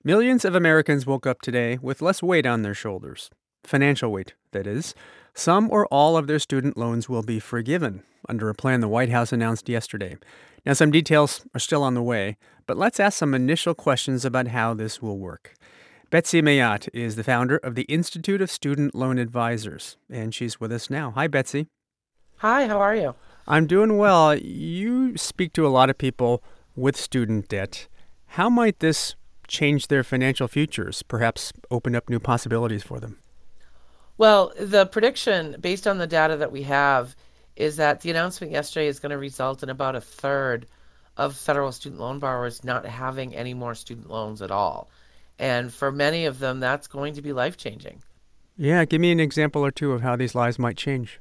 Millions of Americans woke up today with less weight on their shoulders. Financial weight, that is. Some or all of their student loans will be forgiven under a plan the White House announced yesterday. Now, some details are still on the way, but let's ask some initial questions about how this will work. Betsy Mayotte is the founder of the Institute of Student Loan Advisors, and she's with us now. Hi, Betsy. Hi, how are you? I'm doing well. You speak to a lot of people with student debt. How might this change their financial futures, perhaps open up new possibilities for them? Well, the prediction based on the data that we have is that the announcement yesterday is going to result in about a third of federal student loan borrowers not having any more student loans at all. And for many of them, that's going to be life changing. Yeah, give me an example or two of how these lives might change.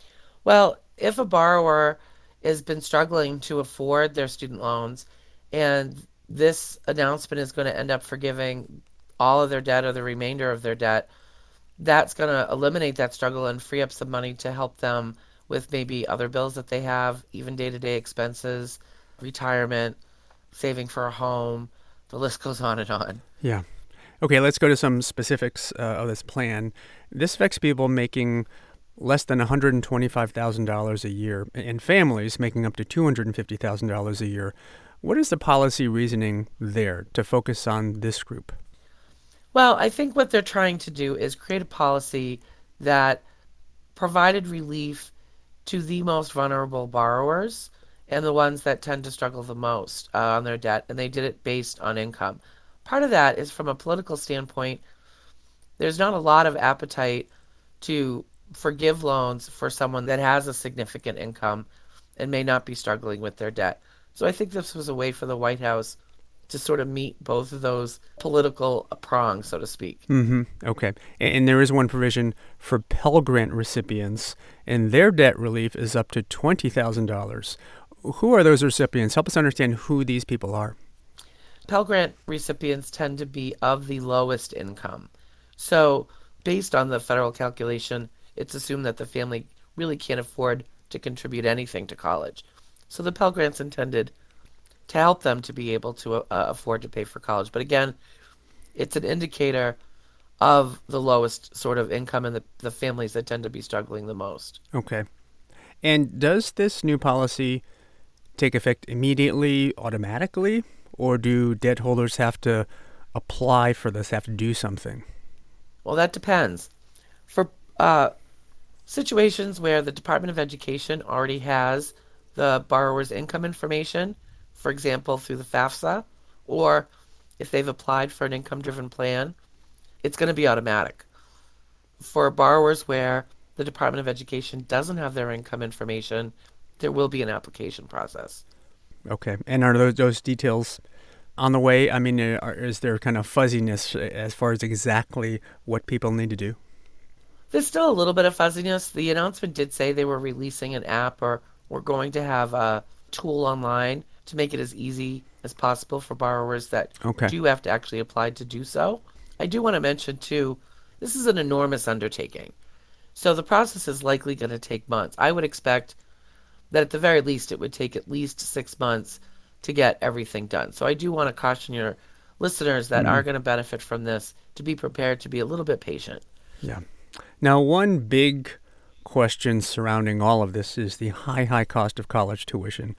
Well, if a borrower has been struggling to afford their student loans and this announcement is going to end up forgiving all of their debt or the remainder of their debt, that's going to eliminate that struggle and free up some money to help them with maybe other bills that they have, even day-to-day expenses, retirement, saving for a home. The list goes on and on. Yeah. Okay, let's go to some specifics of this plan. This affects people making less than $125,000 a year and families making up to $250,000 a year. What is the policy reasoning there to focus on this group? Well, I think what they're trying to do is create a policy that provided relief to the most vulnerable borrowers and the ones that tend to struggle the most on their debt, and they did it based on income. Part of that is from a political standpoint, there's not a lot of appetite to forgive loans for someone that has a significant income and may not be struggling with their debt. So I think this was a way for the White House to sort of meet both of those political prongs, so to speak. Okay. And there is one provision for Pell Grant recipients, and their debt relief is up to $20,000. Who are those recipients? Help us understand who these people are. Pell Grant recipients tend to be of the lowest income. So based on the federal calculation, it's assumed that the family really can't afford to contribute anything to college. So the Pell Grant's intended to help them to be able to afford to pay for college. But again, it's an indicator of the lowest sort of income and the families that tend to be struggling the most. Okay. And does this new policy take effect immediately, automatically, or do debt holders have to apply for this, have to do something? Well, that depends. For situations where the Department of Education already has the borrower's income information, for example, through the FAFSA, or if they've applied for an income-driven plan, it's going to be automatic. For borrowers where the Department of Education doesn't have their income information, there will be an application process. Okay. And are those details on the way? I mean, is there kind of fuzziness as far as exactly what people need to do? There's still a little bit of fuzziness. The announcement did say they were releasing an app or we're going to have a tool online to make it as easy as possible for borrowers that Okay. do have to actually apply to do so. I do want to mention, too, this is an enormous undertaking. So the process is likely going to take months. I would expect that at the very least it would take at least 6 months to get everything done. So I do want to caution your listeners that are going to benefit from this to be prepared to be a little bit patient. Yeah. Now, one big question surrounding all of this is the high cost of college tuition.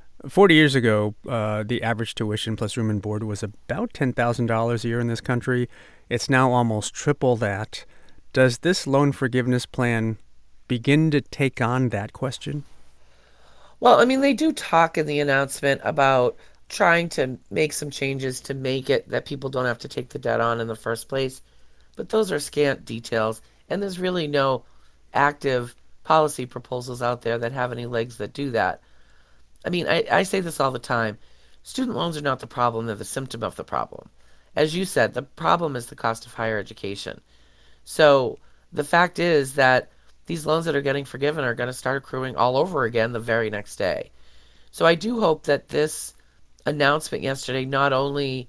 40 years ago, the average tuition plus room and board was about $10,000 a year in this country. It's now almost triple that. Does this loan forgiveness plan begin to take on that question? Well, I mean, they do talk in the announcement about trying to make some changes to make it that people don't have to take the debt on in the first place. But those are scant details, and there's really no active policy proposals out there that have any legs that do that. I mean, I say this all the time. Student loans are not the problem, they're the symptom of the problem. As you said, the problem is the cost of higher education. So the fact is that these loans that are getting forgiven are going to start accruing all over again the very next day. So I do hope that this announcement yesterday not only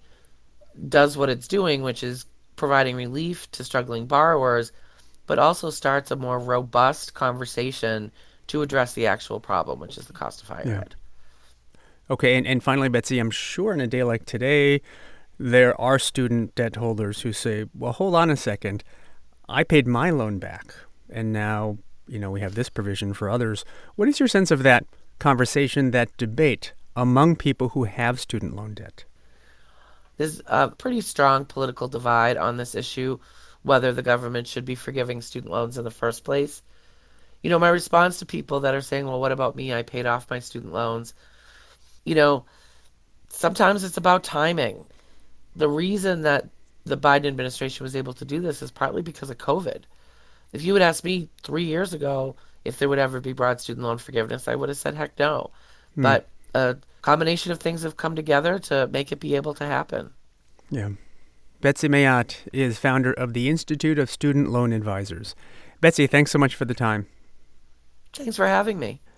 does what it's doing, which is providing relief to struggling borrowers, but also starts a more robust conversation to address the actual problem, which is the cost of higher Yeah. ed. Okay, and finally, Betsy, I'm sure in a day like today, there are student debt holders who say, well, hold on a second. I paid my loan back, and now, we have this provision for others. What is your sense of that conversation, that debate among people who have student loan debt? There's a pretty strong political divide on this issue, whether the government should be forgiving student loans in the first place. My response to people that are saying, well, what about me? I paid off my student loans. You know, Sometimes it's about timing. The reason that the Biden administration was able to do this is partly because of COVID. If you had asked me 3 years ago if there would ever be broad student loan forgiveness, I would have said heck no. Hmm. But a combination of things have come together to make it be able to happen. Yeah. Betsy Mayotte is founder of the Institute of Student Loan Advisors. Betsy, thanks so much for the time. Thanks for having me.